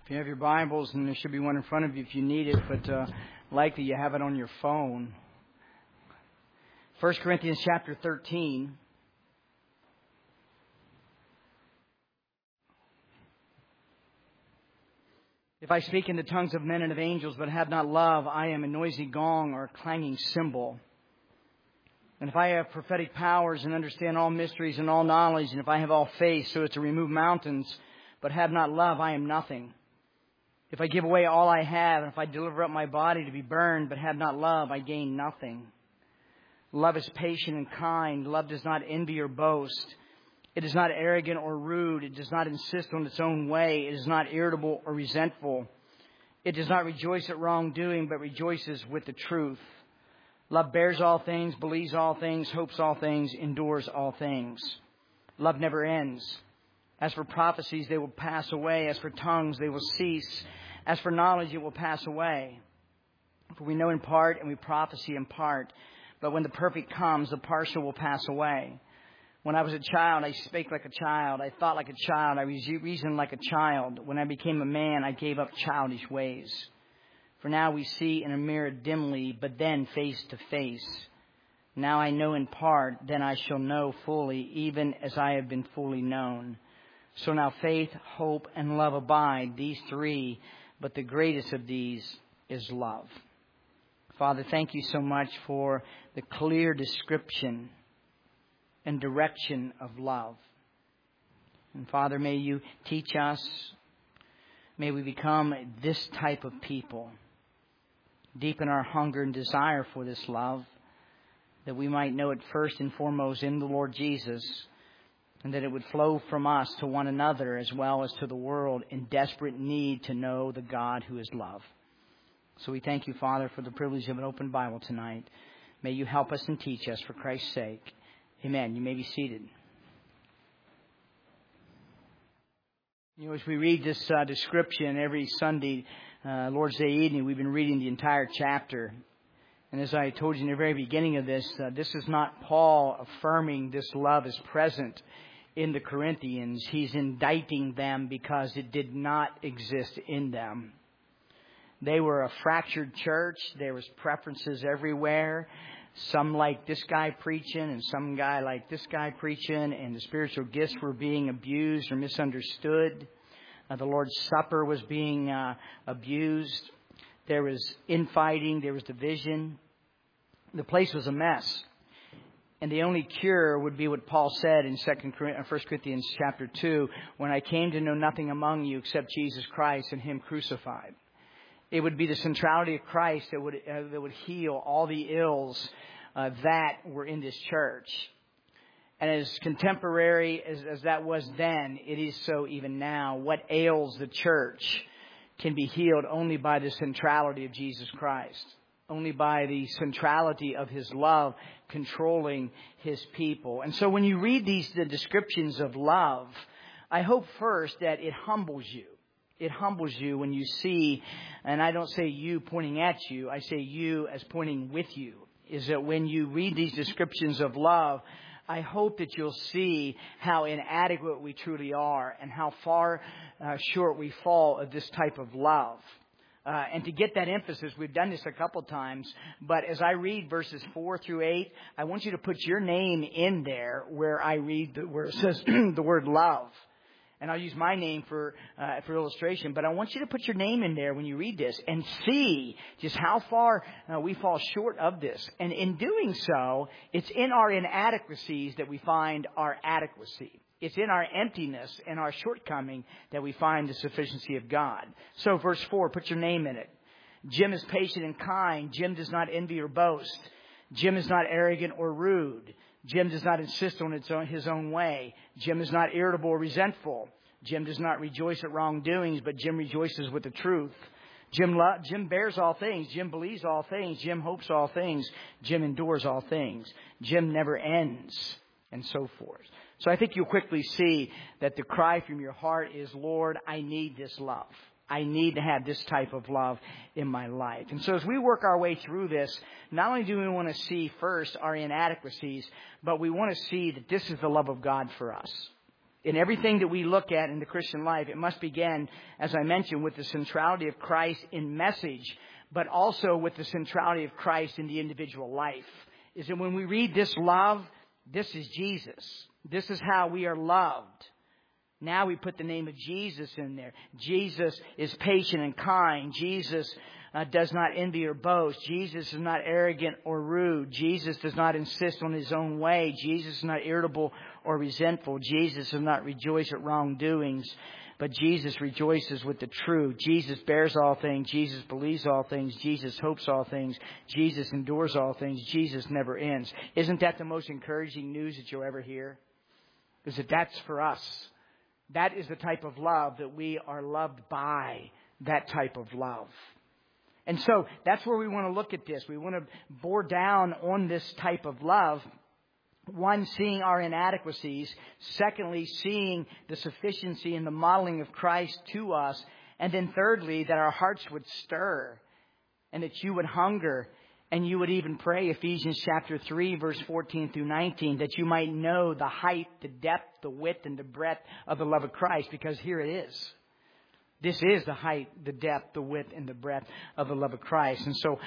If you have your Bibles, and there should be one in front of you if you need it, but likely you have it on your phone. 1 Corinthians chapter 13. If I speak in the tongues of men and of angels, but have not love, I am a noisy gong or a clanging cymbal. And if I have prophetic powers and understand all mysteries and all knowledge, and if I have all faith so as to remove mountains, but have not love, I am nothing. If I give away all I have, and if I deliver up my body to be burned, but have not love, I gain nothing. Love is patient and kind. Love does not envy or boast. It is not arrogant or rude. It does not insist on its own way. It is not irritable or resentful. It does not rejoice at wrongdoing, but rejoices with the truth. Love bears all things, believes all things, hopes all things, endures all things. Love never ends. As for prophecies, they will pass away. As for tongues, they will cease. As for knowledge, it will pass away. For we know in part and we prophesy in part. But when the perfect comes, the partial will pass away. When I was a child, I spake like a child. I thought like a child. I reasoned like a child. When I became a man, I gave up childish ways. For now we see in a mirror dimly, but then face to face. Now I know in part, then I shall know fully, even as I have been fully known. So now faith, hope, and love abide, these three, but the greatest of these is love. Father, thank you so much for the clear description and direction of love. And Father, may you teach us, may we become this type of people. Deepen our hunger and desire for this love, that we might know it first and foremost in the Lord Jesus, and that it would flow from us to one another as well as to the world in desperate need to know the God who is love. So we thank you, Father, for the privilege of an open Bible tonight. May you help us and teach us for Christ's sake. Amen. You may be seated. You know, as we read this description every Sunday, Lord's Day evening, we've been reading the entire chapter. And as I told you in the very beginning of this, this is not Paul affirming this love is present in the Corinthians. He's indicting them because it did not exist in them. They were a fractured church. There was preferences everywhere. Some like this guy preaching and some guy like this guy preaching, and the spiritual gifts were being abused or misunderstood. The Lord's Supper was being abused. There was infighting. There was division. The place was a mess. And the only cure would be what Paul said in 1 Corinthians chapter 2, when I came to know nothing among you except Jesus Christ and Him crucified. It would be the centrality of Christ that would heal all the ills that were in this church. And as contemporary as that was then, it is so even now. What ails the church can be healed only by the centrality of Jesus Christ. Only by the centrality of His love controlling His people. And so when you read the descriptions of love, I hope first that it humbles you. It humbles you when you see, and I don't say you pointing at you, I say you as pointing with you. Is that when you read these descriptions of love, I hope that you'll see how inadequate we truly are and how far short we fall of this type of love. And to get that emphasis, we've done this a couple times, but as I read verses 4 through 8, I want you to put your name in there where I read where it says the word love. And I'll use my name for illustration, but I want you to put your name in there when you read this and see just how far we fall short of this. And in doing so, it's in our inadequacies that we find our adequacy. It's in our emptiness and our shortcoming that we find the sufficiency of God. So verse 4, put your name in it. Jim is patient and kind. Jim does not envy or boast. Jim is not arrogant or rude. Jim does not insist on his own way. Jim is not irritable or resentful. Jim does not rejoice at wrongdoings, but Jim rejoices with the truth. Jim bears all things. Jim believes all things. Jim hopes all things. Jim endures all things. Jim never ends, and so forth. So I think you'll quickly see that the cry from your heart is, Lord, I need this love. I need to have this type of love in my life. And so as we work our way through this, not only do we want to see first our inadequacies, but we want to see that this is the love of God for us. In everything that we look at in the Christian life, it must begin, as I mentioned, with the centrality of Christ in message, but also with the centrality of Christ in the individual life. Is that when we read this love, this is Jesus. This is how we are loved. Now we put the name of Jesus in there. Jesus is patient and kind. Jesus does not envy or boast. Jesus is not arrogant or rude. Jesus does not insist on his own way. Jesus is not irritable or resentful. Jesus does not rejoice at wrongdoings, but Jesus rejoices with the truth. Jesus bears all things. Jesus believes all things. Jesus hopes all things. Jesus endures all things. Jesus never ends. Isn't that the most encouraging news that you'll ever hear? Is that that's for us. That is the type of love that we are loved by. That type of love. And so that's where we want to look at this. We want to bore down on this type of love. One, seeing our inadequacies. Secondly, seeing the sufficiency and the modeling of Christ to us. And then thirdly, that our hearts would stir and that you would hunger and you would even pray, Ephesians chapter 3, verse 14 through 19, that you might know the height, the depth, the width, and the breadth of the love of Christ, because here it is. This is the height, the depth, the width, and the breadth of the love of Christ. And so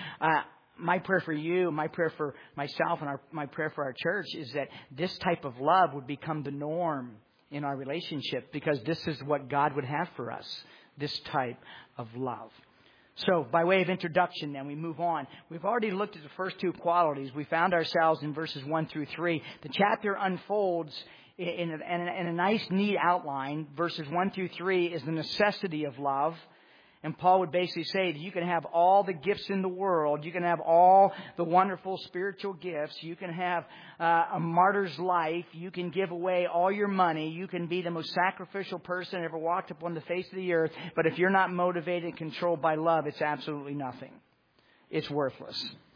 my prayer for you, my prayer for myself, and my prayer for our church is that this type of love would become the norm in our relationship, because this is what God would have for us, this type of love. So, by way of introduction, then, we move on. We've already looked at the first two qualities. We found ourselves in verses 1 through 3. The chapter unfolds in a nice, neat outline. Verses 1 through 3 is the necessity of love. And Paul would basically say that you can have all the gifts in the world. You can have all the wonderful spiritual gifts. You can have a martyr's life. You can give away all your money. You can be the most sacrificial person ever walked upon the face of the earth. But if you're not motivated and controlled by love, it's absolutely nothing. It's worthless.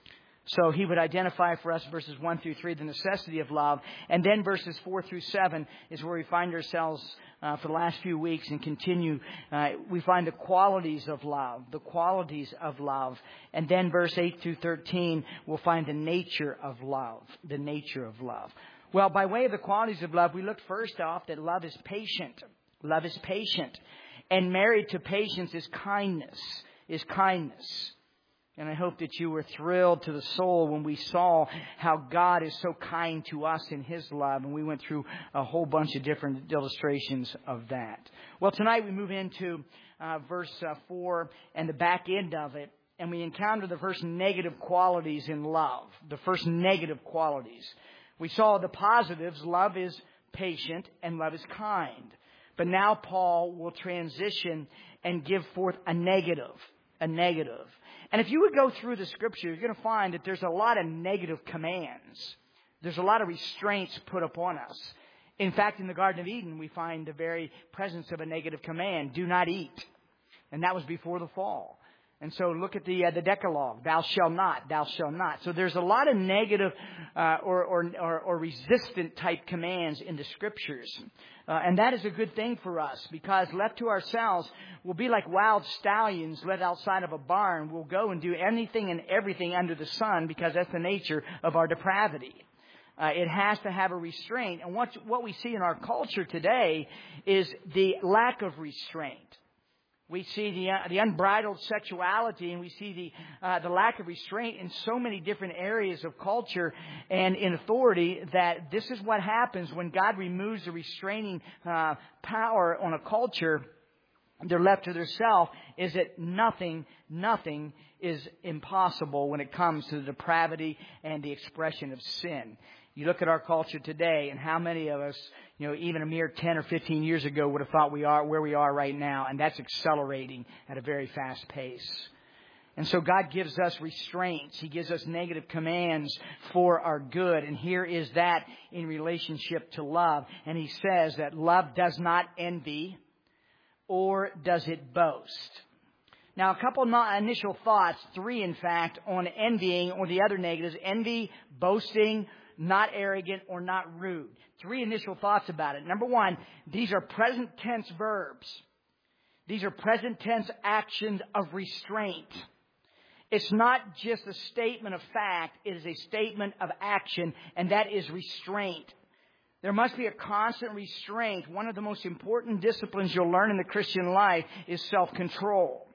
So he would identify for us verses 1 through 3, the necessity of love. And then verses 4 through 7 is where we find ourselves for the last few weeks and continue. We find the qualities of love, the qualities of love. And then verse 8 through 13, we'll find the nature of love, the nature of love. Well, by way of the qualities of love, we looked first off that love is patient. Love is patient. And married to patience is kindness, And I hope that you were thrilled to the soul when we saw how God is so kind to us in His love. And we went through a whole bunch of different illustrations of that. Well, tonight we move into verse 4 and the back end of it. And we encounter the first negative qualities in love. The first negative qualities. We saw the positives. Love is patient and love is kind. But now Paul will transition and give forth a negative. And if you would go through the Scripture, you're going to find that there's a lot of negative commands. There's a lot of restraints put upon us. In fact, in the Garden of Eden, we find the very presence of a negative command: do not eat. And that was before the fall. And so look at the Decalogue: thou shalt not, thou shalt not. So there's a lot of negative or resistant type commands in the Scriptures. And that is a good thing for us, because left to ourselves, we'll be like wild stallions led outside of a barn. We'll go and do anything and everything under the sun, because that's the nature of our depravity. It has to have a restraint. And what we see in our culture today is the lack of restraint. We see the unbridled sexuality, and we see the lack of restraint in so many different areas of culture and in authority, that this is what happens when God removes the restraining power on a culture. They're left to themselves. Is that nothing is impossible when it comes to the depravity and the expression of sin. You look at our culture today, and how many of us, even a mere 10 or 15 years ago would have thought we are where we are right now, and that's accelerating at a very fast pace. And so God gives us restraints. He gives us negative commands for our good. And here is that in relationship to love. And He says that love does not envy, or does it boast. Now, a couple initial thoughts, 3 in fact, on envying or the other negatives: envy, boasting, not arrogant, or not rude. 3 initial thoughts about it. Number 1, these are present tense verbs. These are present tense actions of restraint. It's not just a statement of fact. It is a statement of action, and that is restraint. There must be a constant restraint. One of the most important disciplines you'll learn in the Christian life is self-control.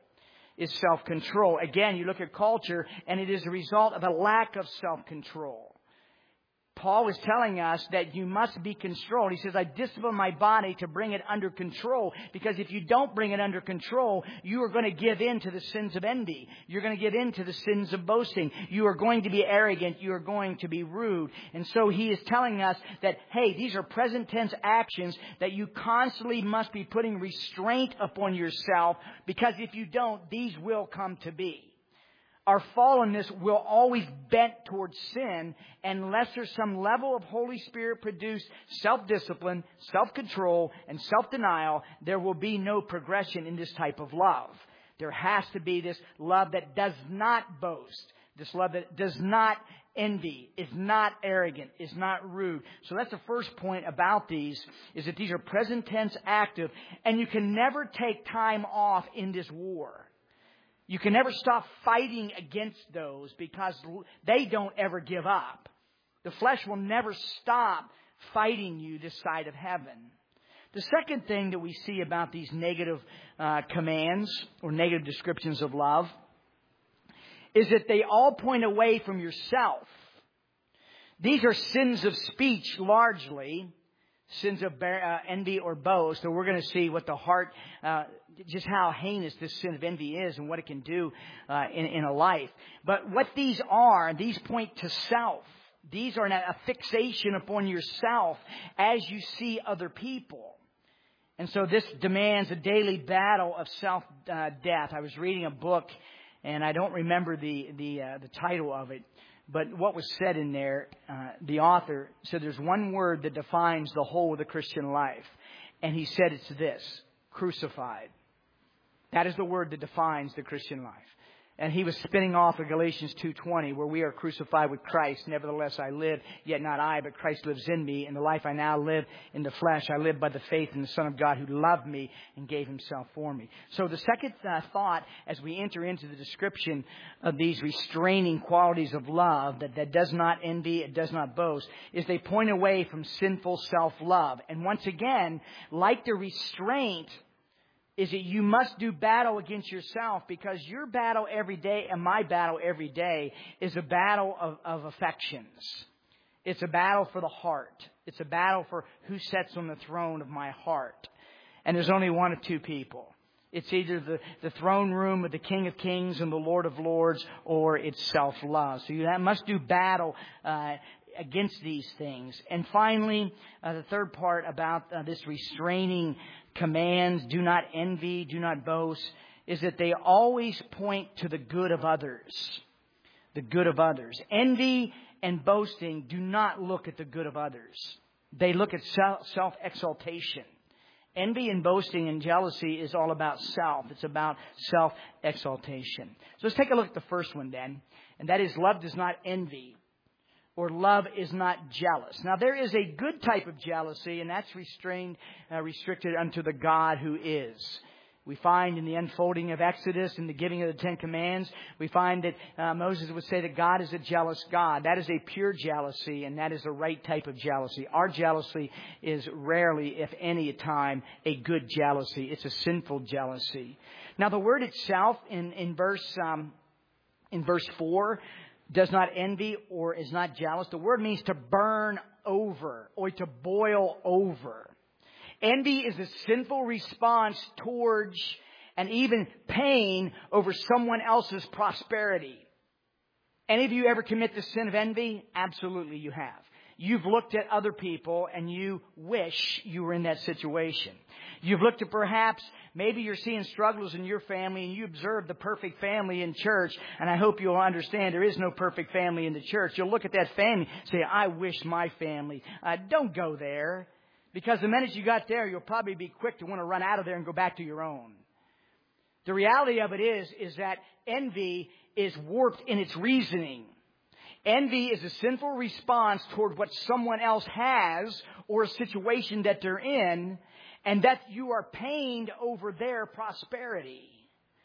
Again, you look at culture, and it is a result of a lack of self-control. Paul is telling us that you must be controlled. He says, I discipline my body to bring it under control, because if you don't bring it under control, you are going to give in to the sins of envy. You're going to give in to the sins of boasting. You are going to be arrogant. You are going to be rude. And so he is telling us that, hey, these are present tense actions that you constantly must be putting restraint upon yourself, because if you don't, these will come to be. Our fallenness will always bent towards sin unless there's some level of Holy Spirit produced self-discipline, self-control, and self-denial. There will be no progression in this type of love. There has to be this love that does not boast, this love that does not envy, is not arrogant, is not rude. So that's the first point about these, is that these are present tense active, and you can never take time off in this war. You can never stop fighting against those, because they don't ever give up. The flesh will never stop fighting you this side of heaven. The second thing that we see about these negative commands or negative descriptions of love is that they all point away from yourself. These are sins of speech largely. Sins of envy or boast. So we're going to see what the heart, just how heinous this sin of envy is and what it can do in a life. But what these are, these point to self. These are a fixation upon yourself as you see other people. And so this demands a daily battle of self-death. I was reading a book, and I don't remember the title of it. But what was said in there, the author said there's one word that defines the whole of the Christian life. And he said it's this: crucified. That is the word that defines the Christian life. And he was spinning off of Galatians 2:20, where we are crucified with Christ. Nevertheless, I live, yet not I, but Christ lives in me. And the life I now live in the flesh, I live by the faith in the Son of God who loved me and gave himself for me. So the second thought, as we enter into the description of these restraining qualities of love that does not envy, it does not boast, is they point away from sinful self-love. And once again, like the restraint, is that you must do battle against yourself, because your battle every day and my battle every day is a battle of affections. It's a battle for the heart. It's a battle for who sits on the throne of my heart. And there's only one of two people. It's either the throne room of the King of Kings and the Lord of Lords, or it's self-love. So you must do battle against these things. And finally, the third part about this restraining commands, do not envy, do not boast, is that they always point to the good of others. The good of others. Envy and boasting do not look at the good of others. They look at self-exaltation. Envy and boasting and jealousy is all about self. It's about self-exaltation. So let's take a look at the first one then. And that is, love does not envy, or love is not jealous. Now, there is a good type of jealousy, and that's restricted unto the God who is. We find in the unfolding of Exodus and the giving of the Ten Commands, we find that Moses would say that God is a jealous God. That is a pure jealousy, and that is the right type of jealousy. Our jealousy is rarely, if any time, a good jealousy. It's a sinful jealousy. Now, the word itself in verse 4, does not envy or is not jealous. The word means to burn over or to boil over. Envy is a sinful response towards and even pain over someone else's prosperity. Any of you ever commit the sin of envy? Absolutely you have. You've looked at other people and you wish you were in that situation. You've looked at perhaps, maybe you're seeing struggles in your family and you observe the perfect family in church. And I hope you'll understand there is no perfect family in the church. You'll look at that family and say, I wish my family. Don't go there. Because the minute you got there, you'll probably be quick to want to run out of there and go back to your own. The reality of it is that envy is warped in its reasoning. Envy is a sinful response toward what someone else has or a situation that they're in, and that you are pained over their prosperity.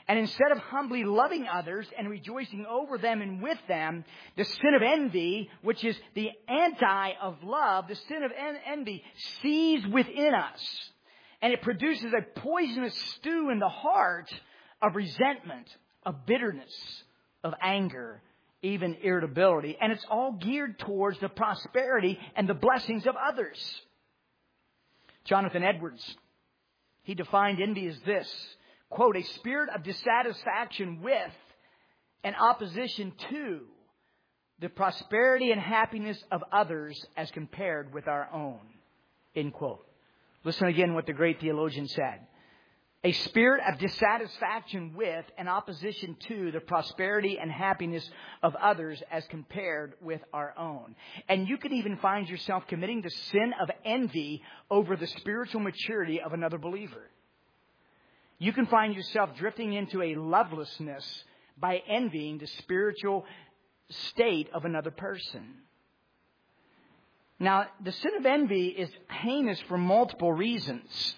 And instead of humbly loving others and rejoicing over them and with them, the sin of envy, which is the anti of love, the sin of envy sees within us. And it produces a poisonous stew in the heart of resentment, of bitterness, of anger, even irritability. And it's all geared towards the prosperity and the blessings of others. Jonathan Edwards, he defined envy as this, quote, a spirit of dissatisfaction with and opposition to the prosperity and happiness of others as compared with our own, end quote. Listen again what the great theologian said. A spirit of dissatisfaction with and opposition to the prosperity and happiness of others as compared with our own. And you can even find yourself committing the sin of envy over the spiritual maturity of another believer. You can find yourself drifting into a lovelessness by envying the spiritual state of another person. Now, the sin of envy is heinous for multiple reasons.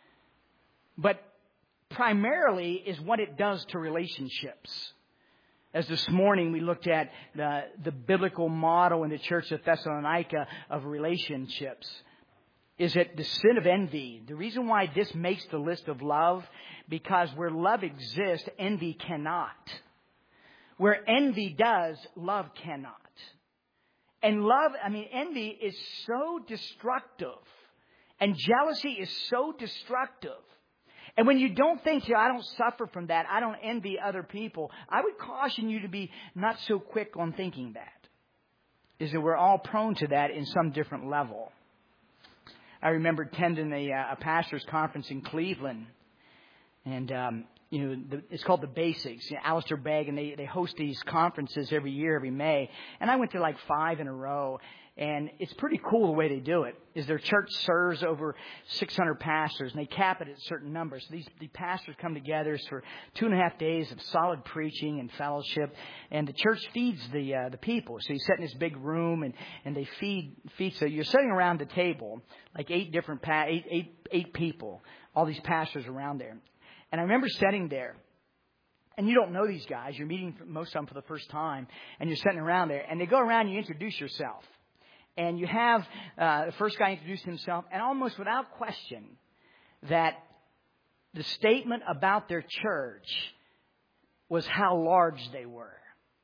But primarily is what it does to relationships. As this morning we looked at the biblical model in the church of Thessalonica of relationships. Is that the sin of envy. The reason why this makes the list of love, because where love exists, envy cannot. Where envy does, love cannot. And envy is so destructive. And jealousy is so destructive. And when you don't think, I don't suffer from that, I don't envy other people, I would caution you to be not so quick on thinking that. Is that we're all prone to that in some different level. I remember attending a pastor's conference in Cleveland. And, it's called The Basics. Alistair Begg, and they host these conferences every year, every May. And I went to like 5 in a row. And it's pretty cool the way they do it. Is their church serves over 600 pastors, and they cap it at certain numbers. So the pastors come together for 2.5 days of solid preaching and fellowship, and the church feeds the people. So you sit in this big room, and they feed. So you're sitting around the table, like 8 different eight people, all these pastors around there. And I remember sitting there. And you don't know these guys. You're meeting most of them for the first time, and you're sitting around there. And they go around and you introduce yourself. And you have the first guy introduce himself, and almost without question, that the statement about their church was how large they were,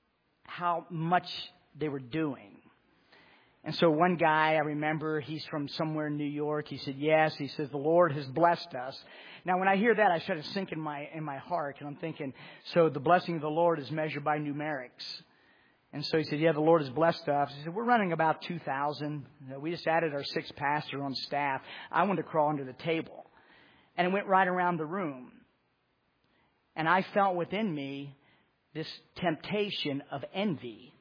how much they were doing. And so one guy, I remember, he's from somewhere in New York. He said, yes. He says, the Lord has blessed us. Now, when I hear that, I start to sink in my heart. And I'm thinking, so the blessing of the Lord is measured by numerics. And so he said, yeah, the Lord has blessed us. He said, we're running about 2,000. We just added our 6th pastor on staff. I wanted to crawl under the table. And it went right around the room. And I felt within me this temptation of envy,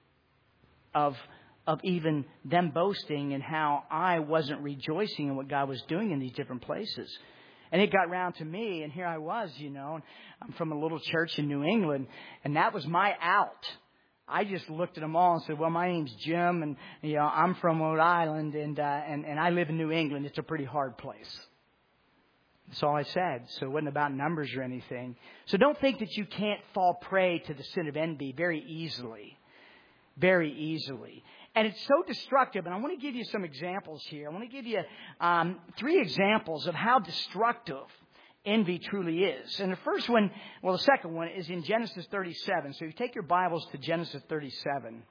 of even them boasting and how I wasn't rejoicing in what God was doing in these different places. And it got round to me, and here I was, I'm from a little church in New England, and that was my out. I just looked at them all and said, well, my name's Jim, and I'm from Rhode Island, and I live in New England. It's a pretty hard place. That's all I said. So it wasn't about numbers or anything. So don't think that you can't fall prey to the sin of envy very easily. Very easily. And it's so destructive. And I want to give you some examples here. I want to give you 3 examples of how destructive envy truly is. And the second one is in Genesis 37. So you take your Bibles to Genesis 37.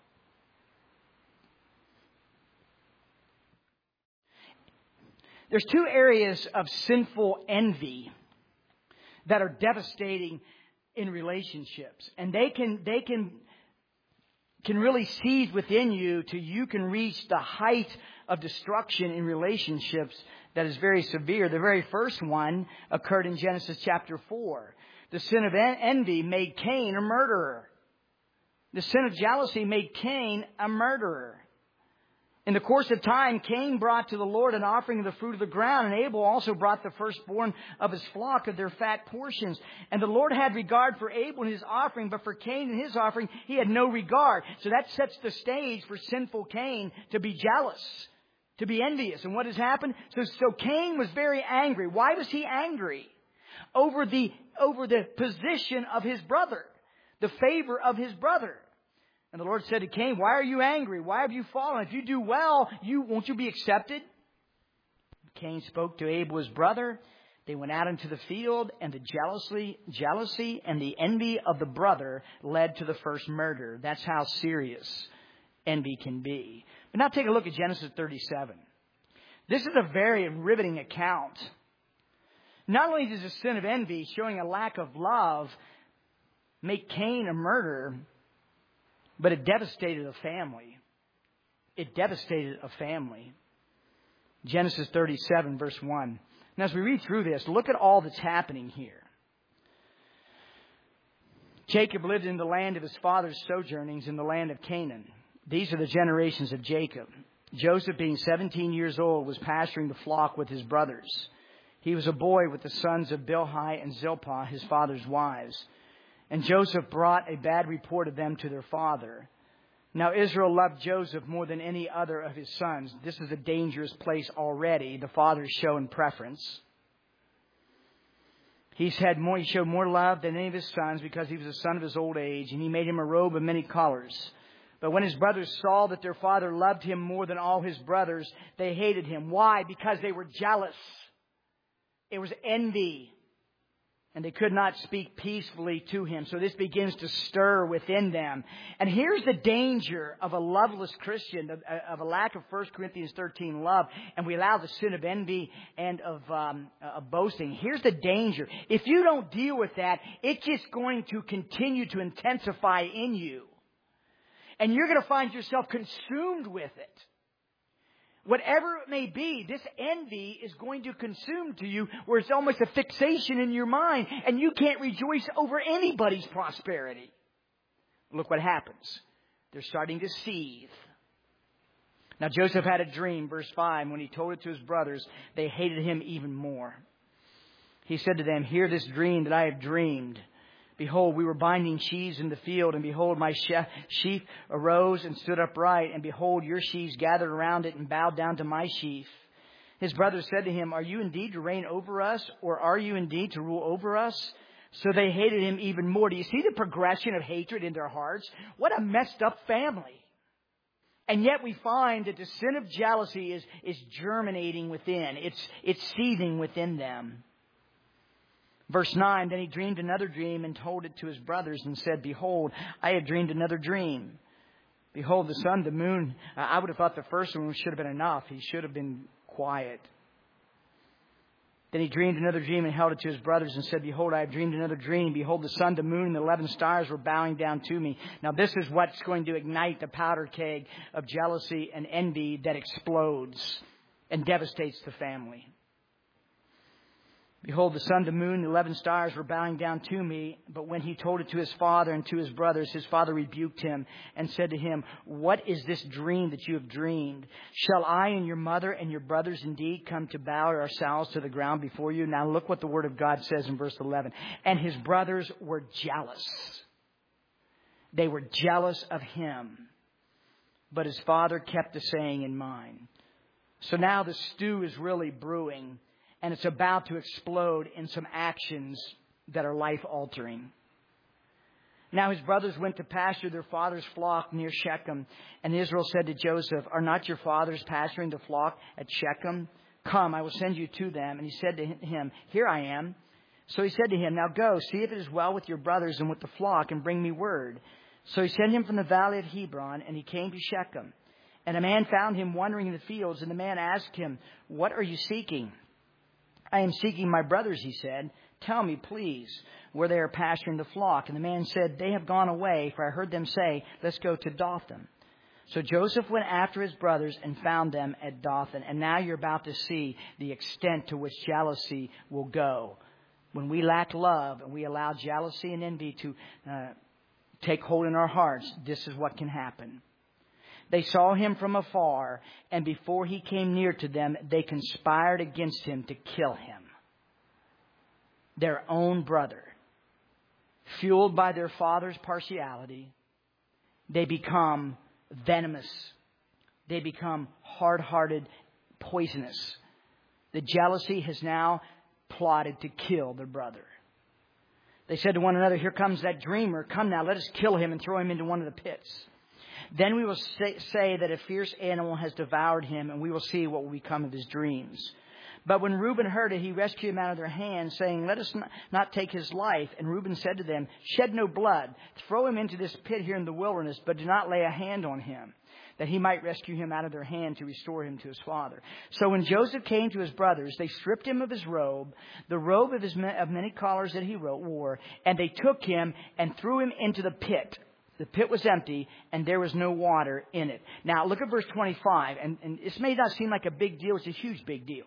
There's 2 areas of sinful envy that are devastating in relationships. And they can really seize within you till you can reach the height of destruction in relationships that is very severe. The very first one occurred in Genesis chapter 4. The sin of envy made Cain a murderer. The sin of jealousy made Cain a murderer. In the course of time, Cain brought to the Lord an offering of the fruit of the ground, and Abel also brought the firstborn of his flock of their fat portions. And the Lord had regard for Abel and his offering, but for Cain and his offering, he had no regard. So that sets the stage for sinful Cain to be jealous, to be envious. And what has happened? So Cain was very angry. Why was he angry? over the position of his brother, the favor of his brother. And the Lord said to Cain, why are you angry? Why have you fallen? If you do well, won't you be accepted? Cain spoke to Abel, his brother. They went out into the field, and the jealousy and the envy of the brother led to the first murder. That's how serious envy can be. But now take a look at Genesis 37. This is a very riveting account. Not only does the sin of envy, showing a lack of love, make Cain a murderer, but it devastated a family. It devastated a family. Genesis 37, verse 1. Now, as we read through this, look at all that's happening here. Jacob lived in the land of his father's sojournings in the land of Canaan. These are the generations of Jacob. Joseph, being 17 years old, was pasturing the flock with his brothers. He was a boy with the sons of Bilhah and Zilpah, his father's wives. And Joseph brought a bad report of them to their father. Now Israel loved Joseph more than any other of his sons. This is a dangerous place already. The fathers showing preference. He showed more love than any of his sons because he was the son of his old age, and he made him a robe of many colors. But when his brothers saw that their father loved him more than all his brothers, they hated him. Why? Because they were jealous. It was envy. And they could not speak peacefully to him. So this begins to stir within them. And here's the danger of a loveless Christian, of a lack of 1 Corinthians 13 love. And we allow the sin of envy and of boasting. Here's the danger. If you don't deal with that, it's just going to continue to intensify in you. And you're going to find yourself consumed with it. Whatever it may be, this envy is going to consume to you where it's almost a fixation in your mind and you can't rejoice over anybody's prosperity. Look what happens. They're starting to seethe. Now Joseph had a dream, verse 5. When he told it to his brothers, they hated him even more. He said to them, hear this dream that I have dreamed. Behold, we were binding sheaves in the field, and behold, my sheaf arose and stood upright, and behold, your sheaves gathered around it and bowed down to my sheaf. His brothers said to him, are you indeed to reign over us, or are you indeed to rule over us? So they hated him even more. Do you see the progression of hatred in their hearts? What a messed up family. And yet we find that the sin of jealousy is germinating within. It's seething within them. Verse 9, then he dreamed another dream and told it to his brothers and said, behold, I have dreamed another dream. Behold, the sun, the moon. I would have thought the first one should have been enough. He should have been quiet. Then he dreamed another dream and held it to his brothers and said, behold, I have dreamed another dream. Behold, the sun, the moon, and the 11 stars were bowing down to me. Now this is what's going to ignite the powder keg of jealousy and envy that explodes and devastates the family. Behold, the sun, the moon, the 11 stars were bowing down to me. But when he told it to his father and to his brothers, his father rebuked him and said to him, what is this dream that you have dreamed? Shall I and your mother and your brothers indeed come to bow ourselves to the ground before you? Now look what the word of God says in verse 11. And his brothers were jealous. They were jealous of him. But his father kept the saying in mind. So now the stew is really brewing. And it's about to explode in some actions that are life-altering. Now his brothers went to pasture their father's flock near Shechem. And Israel said to Joseph, are not your fathers pasturing the flock at Shechem? Come, I will send you to them. And he said to him, here I am. So he said to him, now go, see if it is well with your brothers and with the flock, and bring me word. So he sent him from the valley of Hebron, and he came to Shechem. And a man found him wandering in the fields, and the man asked him, what are you seeking? I am seeking my brothers, he said. Tell me, please, where they are pasturing the flock. And the man said, they have gone away, for I heard them say, let's go to Dothan. So Joseph went after his brothers and found them at Dothan. And now you're about to see the extent to which jealousy will go. When we lack love and we allow jealousy and envy to take hold in our hearts, this is what can happen. They saw him from afar, and before he came near to them, they conspired against him to kill him. Their own brother. Fueled by their father's partiality, they become venomous. They become hard-hearted, poisonous. The jealousy has now plotted to kill their brother. They said to one another, "Here comes that dreamer. Come now, let us kill him and throw him into one of the pits. Then we will say that a fierce animal has devoured him, and we will see what will become of his dreams." But when Reuben heard it, he rescued him out of their hands, saying, "Let us not take his life." And Reuben said to them, "Shed no blood. Throw him into this pit here in the wilderness, but do not lay a hand on him, that he might rescue him out of their hand to restore him to his father." So when Joseph came to his brothers, they stripped him of his robe, the robe of many collars that he wore, and they took him and threw him into the pit. The pit was empty, and there was no water in it. Now, look at verse 25, and this may not seem like a big deal. It's a huge big deal.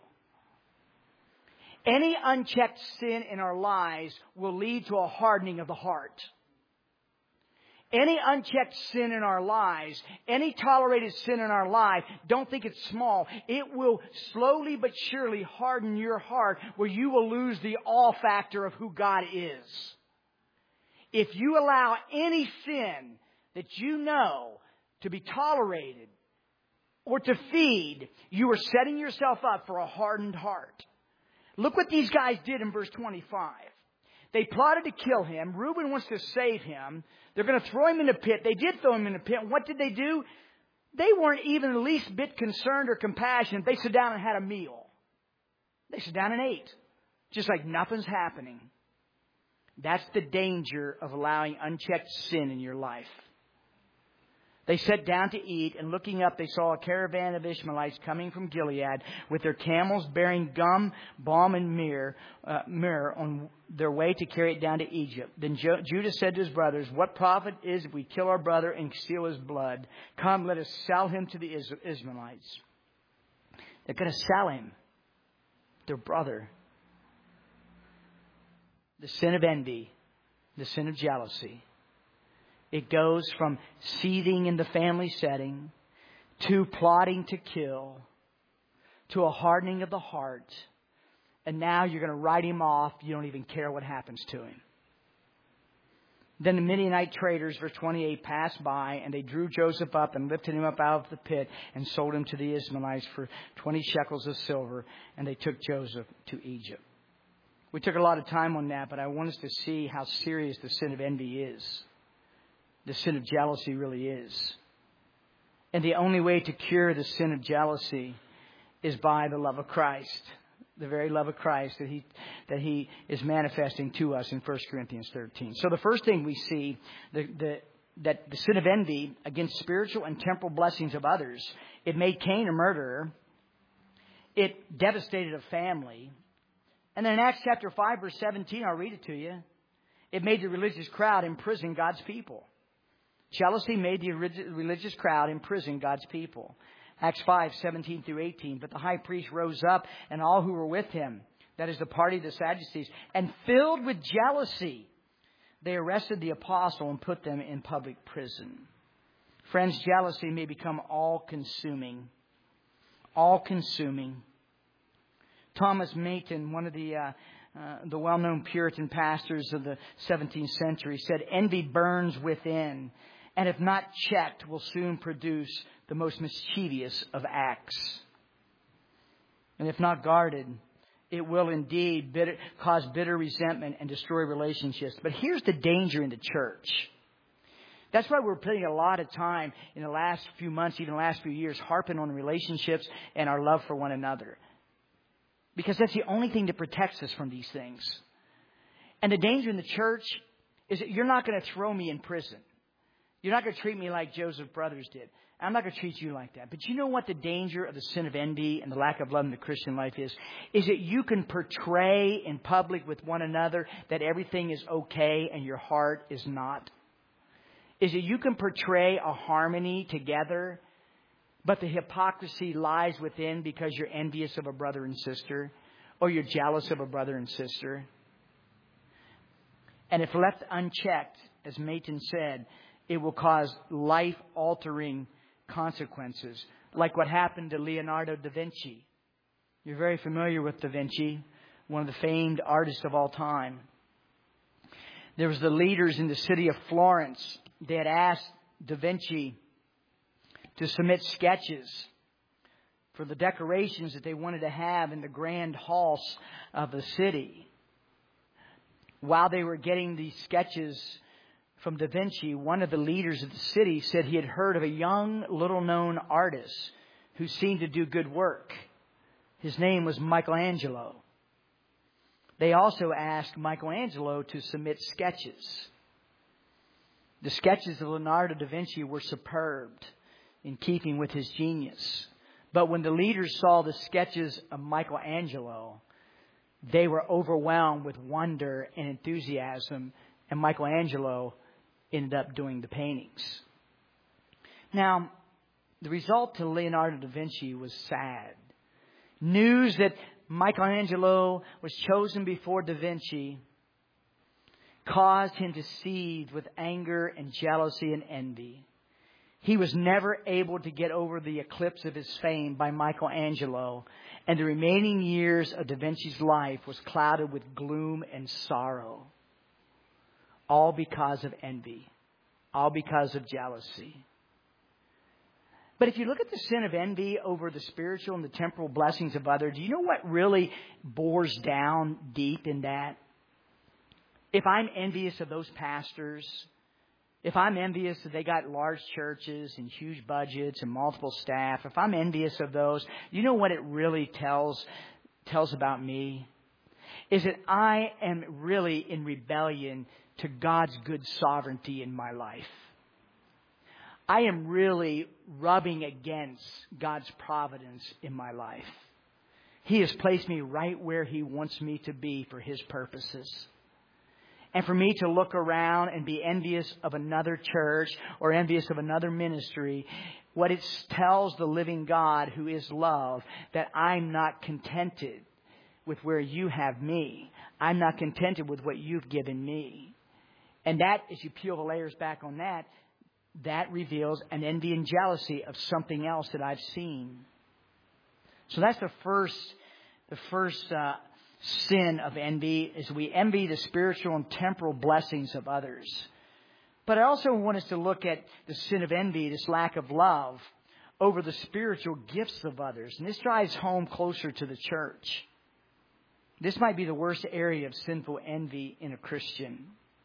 Any unchecked sin in our lives will lead to a hardening of the heart. Any unchecked sin in our lives, any tolerated sin in our life, don't think it's small. It will slowly but surely harden your heart where you will lose the awe factor of who God is. If you allow any sin that you know to be tolerated or to feed, you are setting yourself up for a hardened heart. Look what these guys did in verse 25. They plotted to kill him. Reuben wants to save him. They're going to throw him in a pit. They did throw him in a pit. And what did they do? They weren't even the least bit concerned or compassionate. They sat down and had a meal. They sat down and ate. Just like nothing's happening. That's the danger of allowing unchecked sin in your life. They sat down to eat, and looking up, they saw a caravan of Ishmaelites coming from Gilead with their camels bearing gum, balm, and myrrh on their way to carry it down to Egypt. Then Judah said to his brothers, "What profit is if we kill our brother and steal his blood? Come, let us sell him to the Ishmaelites." They're going to sell him, their brother. The sin of envy, the sin of jealousy. It goes from seething in the family setting to plotting to kill to a hardening of the heart. And now you're going to write him off. You don't even care what happens to him. Then the Midianite traders, verse 28, passed by, and they drew Joseph up and lifted him up out of the pit and sold him to the Ishmaelites for 20 shekels of silver. And they took Joseph to Egypt. We took a lot of time on that, but I want us to see how serious the sin of envy is. The sin of jealousy really is. And the only way to cure the sin of jealousy is by the love of Christ. The very love of Christ that He is manifesting to us in 1 Corinthians 13. So the first thing we see, that the sin of envy against spiritual and temporal blessings of others, it made Cain a murderer. It devastated a family. And then in Acts chapter 5, verse 17, I'll read it to you. It made the religious crowd imprison God's people. Jealousy made the religious crowd imprison God's people. Acts 5, 17 through 18. But the high priest rose up and all who were with him, that is the party of the Sadducees, and filled with jealousy, they arrested the apostle and put them in public prison. Friends, jealousy may become all-consuming. All-consuming. Thomas Merton, one of the well-known Puritan pastors of the 17th century, said, "Envy burns within, and if not checked, will soon produce the most mischievous of acts. And if not guarded, it will indeed cause bitter resentment and destroy relationships." But here's the danger in the church. That's why we're putting a lot of time in the last few months, even the last few years, harping on relationships and our love for one another. Because that's the only thing that protects us from these things. And the danger in the church is that you're not going to throw me in prison. You're not going to treat me like Joseph's brothers did. I'm not going to treat you like that. But you know what the danger of the sin of envy and the lack of love in the Christian life is? Is that you can portray in public with one another that everything is okay and your heart is not. Is that you can portray a harmony together, but the hypocrisy lies within because you're envious of a brother and sister, or you're jealous of a brother and sister. And if left unchecked, as Merton said, it will cause life-altering consequences, like what happened to Leonardo da Vinci. You're very familiar with Da Vinci, one of the famed artists of all time. There was the leaders in the city of Florence. They had asked Da Vinci to submit sketches for the decorations that they wanted to have in the grand halls of the city. While they were getting these sketches from Da Vinci, one of the leaders of the city said he had heard of a young, little-known artist who seemed to do good work. His name was Michelangelo. They also asked Michelangelo to submit sketches. The sketches of Leonardo da Vinci were superb, in keeping with his genius. But when the leaders saw the sketches of Michelangelo, they were overwhelmed with wonder and enthusiasm, and Michelangelo ended up doing the paintings. Now, the result to Leonardo da Vinci was sad. News that Michelangelo was chosen before Da Vinci caused him to seethe with anger and jealousy and envy. He was never able to get over the eclipse of his fame by Michelangelo, and the remaining years of Da Vinci's life was clouded with gloom and sorrow. All because of envy. All because of jealousy. But if you look at the sin of envy over the spiritual and the temporal blessings of others, do you know what really bores down deep in that? If I'm envious of those pastors, if I'm envious that they got large churches and huge budgets and multiple staff, if I'm envious of those, you know what it really tells about me? Is that I am really in rebellion to God's good sovereignty in my life. I am really rubbing against God's providence in my life. He has placed me right where He wants me to be for His purposes. And for me to look around and be envious of another church or envious of another ministry, what it tells the living God, who is love, that I'm not contented with where you have me. I'm not contented with what you've given me. And that, as you peel the layers back on that, that reveals an envy and jealousy of something else that I've seen. So that's the first sin of envy, is we envy the spiritual and temporal blessings of others. But I also want us to look at the sin of envy, this lack of love, over the spiritual gifts of others. And this drives home closer to the church. This might be the worst area of sinful envy in a Christian,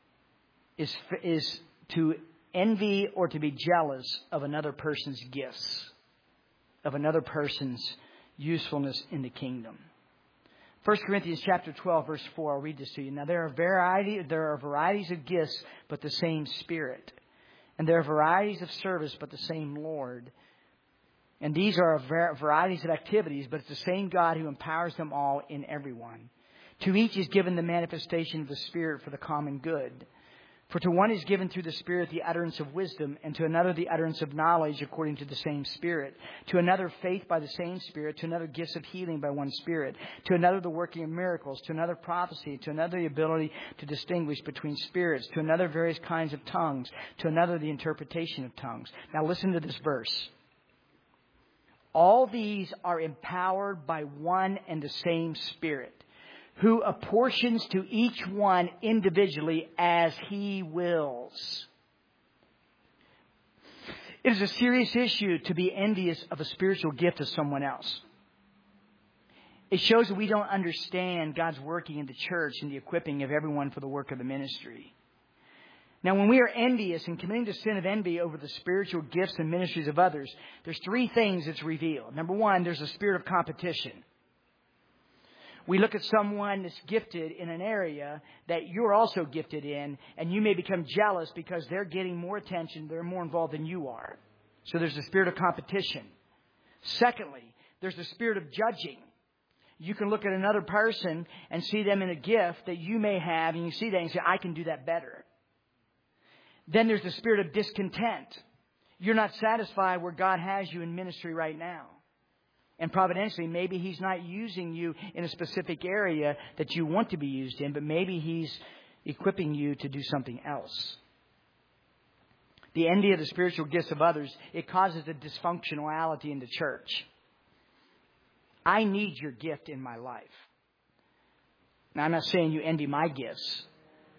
is to envy or to be jealous of another person's gifts, of another person's usefulness in the kingdom. 1 Corinthians chapter 12, verse 4, I'll read this to you. Now, there are varieties of gifts, but the same Spirit. And there are varieties of service, but the same Lord. And these are varieties of activities, but it's the same God who empowers them all in everyone. To each is given the manifestation of the Spirit for the common good. For to one is given through the Spirit the utterance of wisdom, and to another the utterance of knowledge according to the same Spirit. To another faith by the same Spirit. To another gifts of healing by one Spirit. To another the working of miracles. To another prophecy. To another the ability to distinguish between spirits. To another various kinds of tongues. To another the interpretation of tongues. Now listen to this verse. All these are empowered by one and the same Spirit, who apportions to each one individually as He wills. It is a serious issue to be envious of a spiritual gift of someone else. It shows that we don't understand God's working in the church and the equipping of everyone for the work of the ministry. Now, when we are envious and committing the sin of envy over the spiritual gifts and ministries of others, there's three things that's revealed. Number one, there's a spirit of competition. We look at someone that's gifted in an area that you're also gifted in, and you may become jealous because they're getting more attention, they're more involved than you are. So there's a spirit of competition. Secondly, there's the spirit of judging. You can look at another person and see them in a gift that you may have, and you see that and say, I can do that better. Then there's the spirit of discontent. You're not satisfied where God has you in ministry right now. And providentially, maybe He's not using you in a specific area that you want to be used in, but maybe He's equipping you to do something else. The envy of the spiritual gifts of others, it causes a dysfunctionality in the church. I need your gift in my life. Now, I'm not saying you envy my gifts,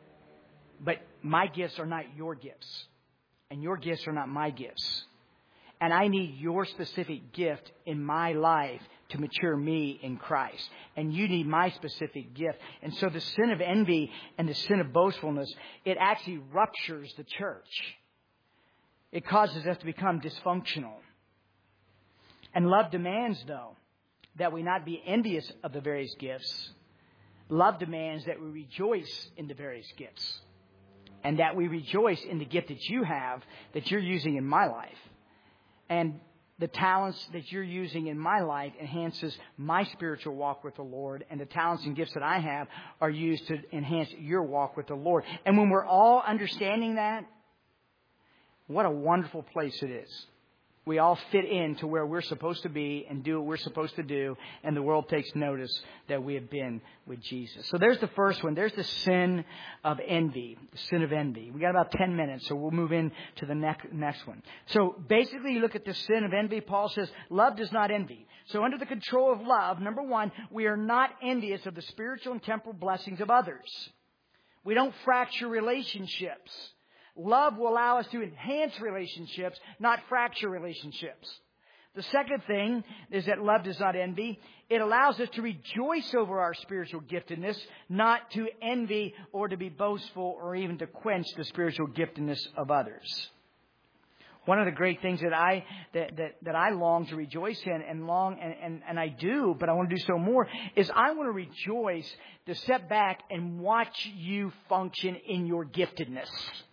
but my gifts are not your gifts, and your gifts are not my gifts. And I need your specific gift in my life to mature me in Christ. And you need my specific gift. And so the sin of envy and the sin of boastfulness, it actually ruptures the church. It causes us to become dysfunctional. And love demands, though, that we not be envious of the various gifts. Love demands that we rejoice in the various gifts. And that we rejoice in the gift that you have, that you're using in my life. And the talents that you're using in my life enhances my spiritual walk with the Lord. And the talents and gifts that I have are used to enhance your walk with the Lord. And when we're all understanding that, what a wonderful place it is. We all fit into where we're supposed to be and do what we're supposed to do. And the world takes notice that we have been with Jesus. So there's the first one. There's the sin of envy. The sin of envy. We got about 10 minutes, so we'll move in to the next one. So basically, you look at the sin of envy. Paul says, love does not envy. So under the control of love, number one, we are not envious of the spiritual and temporal blessings of others. We don't fracture relationships. Love will allow us to enhance relationships, not fracture relationships. The second thing is that love does not envy. It allows us to rejoice over our spiritual giftedness, not to envy or to be boastful or even to quench the spiritual giftedness of others. One of the great things that I long to rejoice in and I do, but I want to do so more, is I want to rejoice to step back and watch you function in your giftedness.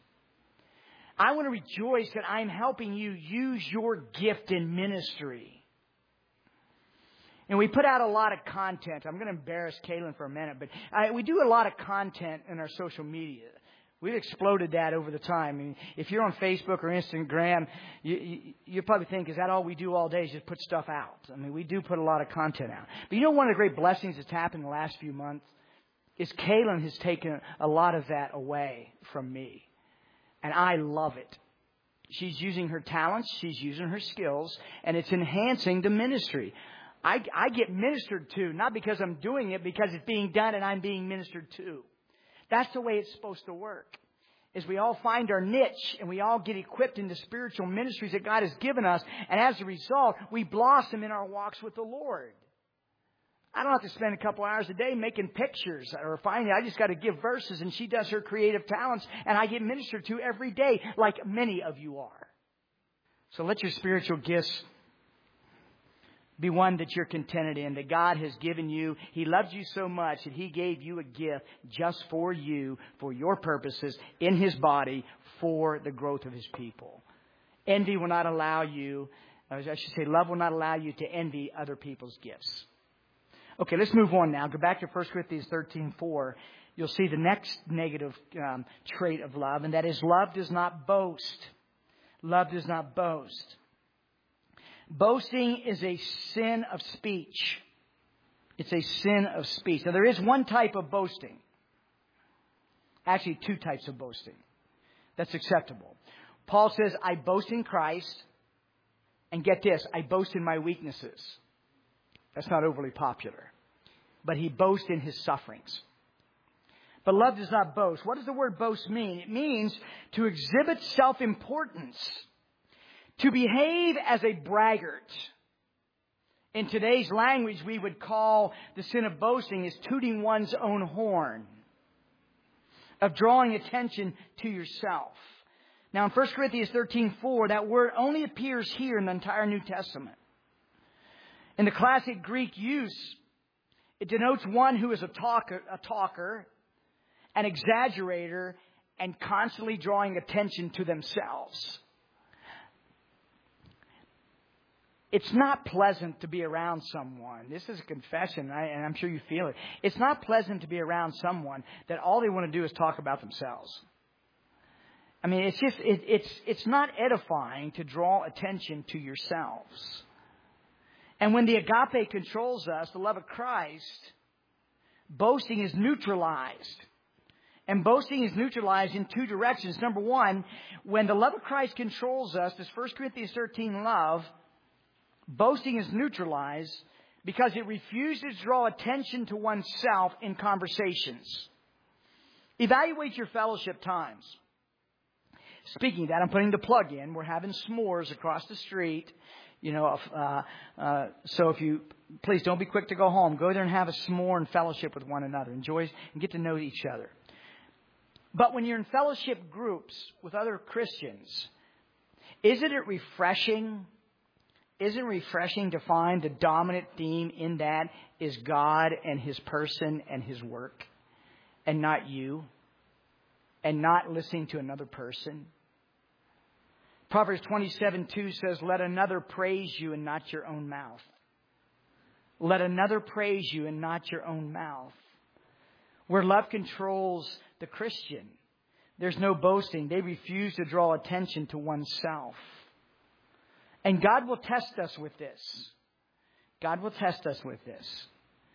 I want to rejoice that I'm helping you use your gift in ministry. And we put out a lot of content. I'm going to embarrass Kaylin for a minute, but we do a lot of content in our social media. We've exploded that over the time. I mean, if you're on Facebook or Instagram, you probably think, is that all we do all day is just put stuff out? I mean, we do put a lot of content out. But you know, one of the great blessings that's happened in the last few months is Kaylin has taken a lot of that away from me. And I love it. She's using her talents. She's using her skills. And it's enhancing the ministry. I get ministered to, not because I'm doing it, because it's being done and I'm being ministered to. That's the way it's supposed to work. Is we all find our niche and we all get equipped in the spiritual ministries that God has given us. And as a result, we blossom in our walks with the Lord. I don't have to spend a couple hours a day making pictures or finding. I just got to give verses, and she does her creative talents, and I get ministered to every day, like many of you are. So let your spiritual gifts be one that you're contented in, that God has given you. He loves you so much that He gave you a gift just for you, for your purposes, in His body, for the growth of His people. Envy will not allow you, I should say, love will not allow you to envy other people's gifts. Okay, let's move on now. Go back to 1 Corinthians 13:4. You'll see the next negative trait of love, and that is love does not boast. Love does not boast. Boasting is a sin of speech. It's a sin of speech. Now, there is one type of boasting. Actually, two types of boasting. That's acceptable. Paul says, I boast in Christ. And get this, I boast in my weaknesses. That's not overly popular. But he boasts in his sufferings. But love does not boast. What does the word boast mean? It means to exhibit self-importance. To behave as a braggart. In today's language, we would call the sin of boasting is tooting one's own horn. Of drawing attention to yourself. Now in 1 Corinthians 13:4, that word only appears here in the entire New Testament. In the classic Greek use, it denotes one who is a talker, an exaggerator, and constantly drawing attention to themselves. It's not pleasant to be around someone. This is a confession, and I'm sure you feel it. It's not pleasant to be around someone that all they want to do is talk about themselves. I mean, it's not edifying to draw attention to yourselves. And when the agape controls us, the love of Christ, boasting is neutralized. And boasting is neutralized in two directions. Number one, when the love of Christ controls us, this 1 Corinthians 13 love, boasting is neutralized because it refuses to draw attention to oneself in conversations. Evaluate your fellowship times. Speaking of that, I'm putting the plug in. We're having s'mores across the street. So if you, please don't be quick to go home. Go there and have a s'more and fellowship with one another. Enjoy and get to know each other. But when you're in fellowship groups with other Christians, isn't it refreshing? Isn't it refreshing to find the dominant theme in that is God and His person and His work, and not you, and not listening to another person? Proverbs 27:2 says, "Let another praise you and not your own mouth." Let another praise you and not your own mouth. Where love controls the Christian, there's no boasting. They refuse to draw attention to oneself. And God will test us with this. God will test us with this.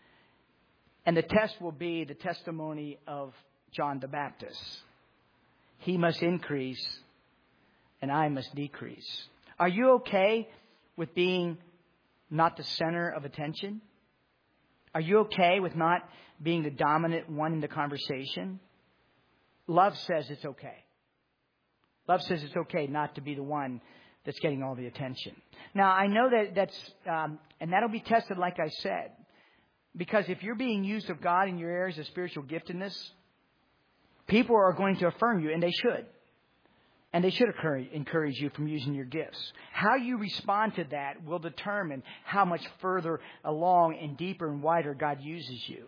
And the test will be the testimony of John the Baptist. He must increase and I must decrease. Are you okay with being not the center of attention? Are you okay with not being the dominant one in the conversation? Love says it's okay. Love says it's okay not to be the one that's getting all the attention. Now, I know that's and that'll be tested, like I said. Because if you're being used of God in your areas of spiritual giftedness, people are going to affirm you, and they should. And they should encourage you from using your gifts. How you respond to that will determine how much further along and deeper and wider God uses you.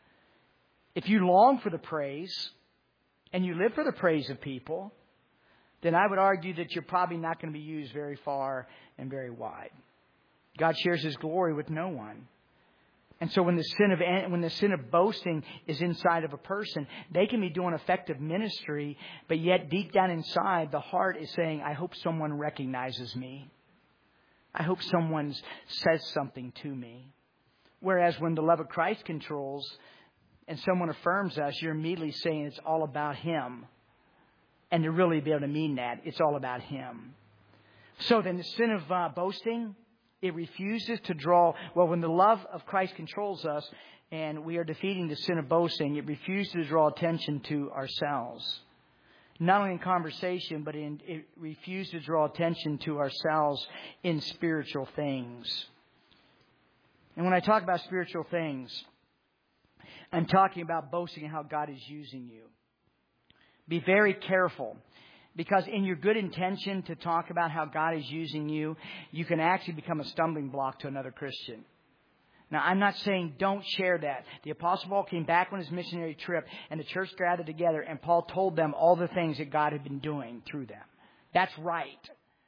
If you long for the praise and you live for the praise of people, then I would argue that you're probably not going to be used very far and very wide. God shares His glory with no one. And so when the sin of boasting is inside of a person, they can be doing effective ministry, but yet deep down inside, the heart is saying, I hope someone recognizes me. I hope someone says something to me. Whereas when the love of Christ controls and someone affirms us, you're immediately saying it's all about Him. And to really be able to mean that, it's all about Him. So then the sin of boasting, it refuses to draw. Well, when the love of Christ controls us and we are defeating the sin of boasting, it refuses to draw attention to ourselves. Not only in conversation, but it refuses to draw attention to ourselves in spiritual things. And when I talk about spiritual things, I'm talking about boasting and how God is using you. Be very careful. Because in your good intention to talk about how God is using you, you can actually become a stumbling block to another Christian. Now, I'm not saying don't share that. The Apostle Paul came back on his missionary trip, and the church gathered together, and Paul told them all the things that God had been doing through them. That's right.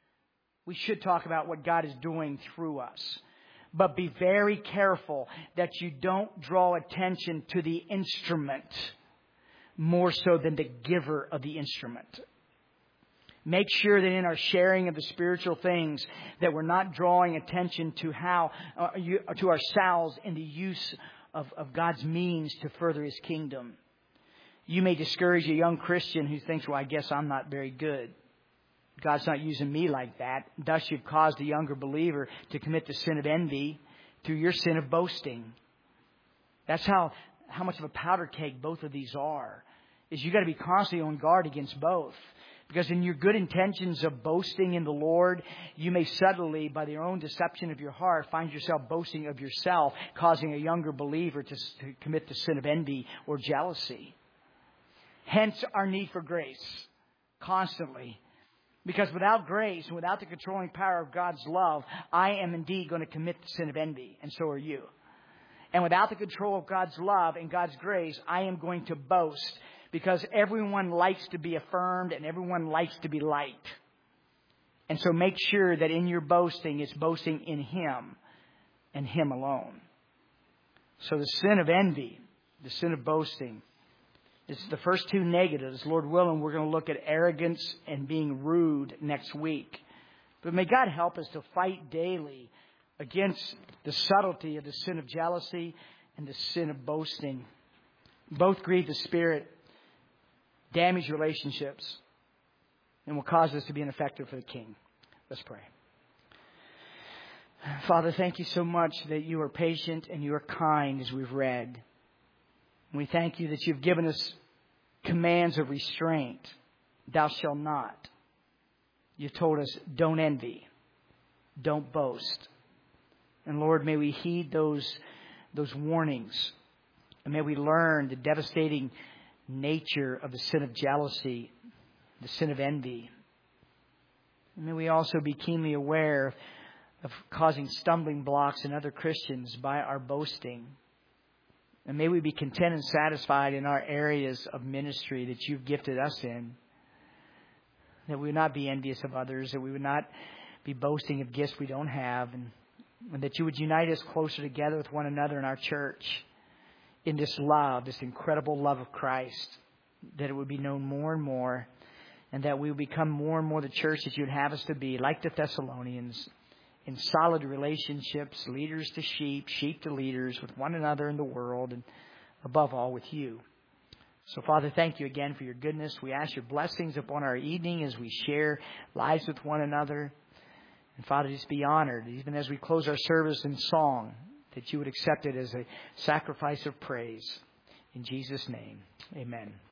We should talk about what God is doing through us. But be very careful that you don't draw attention to the instrument more so than the giver of the instrument. Make sure that in our sharing of the spiritual things that we're not drawing attention to to ourselves in the use of God's means to further His kingdom. You may discourage a young Christian who thinks, well, I guess I'm not very good. God's not using me like that. Thus you've caused a younger believer to commit the sin of envy through your sin of boasting. That's how much of a powder keg both of these are. Is you got to be constantly on guard against both. Because in your good intentions of boasting in the Lord, you may subtly, by your own deception of your heart, find yourself boasting of yourself, causing a younger believer to commit the sin of envy or jealousy. Hence our need for grace, constantly. Because without grace and without the controlling power of God's love, I am indeed going to commit the sin of envy, and so are you. And without the control of God's love and God's grace, I am going to boast. Because everyone likes to be affirmed and everyone likes to be liked. And so make sure that in your boasting, it's boasting in Him and Him alone. So the sin of envy, the sin of boasting, it's the first two negatives. Lord willing, we're going to look at arrogance and being rude next week. But may God help us to fight daily against the subtlety of the sin of jealousy and the sin of boasting. Both grieve the Spirit, damage relationships, and will cause us to be ineffective for the King. Let's pray. Father, thank you so much that you are patient and you are kind as we've read. We thank you that you've given us commands of restraint. Thou shalt not. You told us, don't envy, don't boast. And Lord, may we heed those warnings. And may we learn the devastating nature of the sin of jealousy, the sin of envy. And may we also be keenly aware of causing stumbling blocks in other Christians by our boasting. And may we be content and satisfied in our areas of ministry that you've gifted us in. That we would not be envious of others, that we would not be boasting of gifts we don't have, and that you would unite us closer together with one another in our church in this love, this incredible love of Christ, that it would be known more and more, and that we would become more and more the church that you'd have us to be, like the Thessalonians, in solid relationships, leaders to sheep, sheep to leaders, with one another in the world, and above all with you. So, Father, thank you again for your goodness. We ask your blessings upon our evening as we share lives with one another. And, Father, just be honored, even as we close our service in song, that you would accept it as a sacrifice of praise. In Jesus' name, amen.